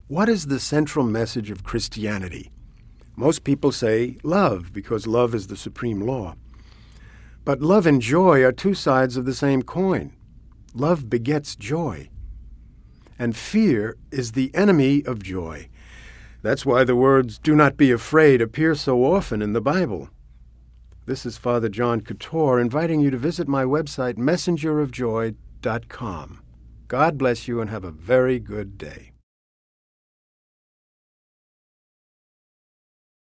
What is the central message of Christianity? Most people say love, because love is the supreme law. But love and joy are two sides of the same coin. Love begets joy. And fear is the enemy of joy. That's why the words, "do not be afraid," appear so often in the Bible. This is Father John Couture inviting you to visit my website, messengerofjoy.com. God bless you and have a very good day.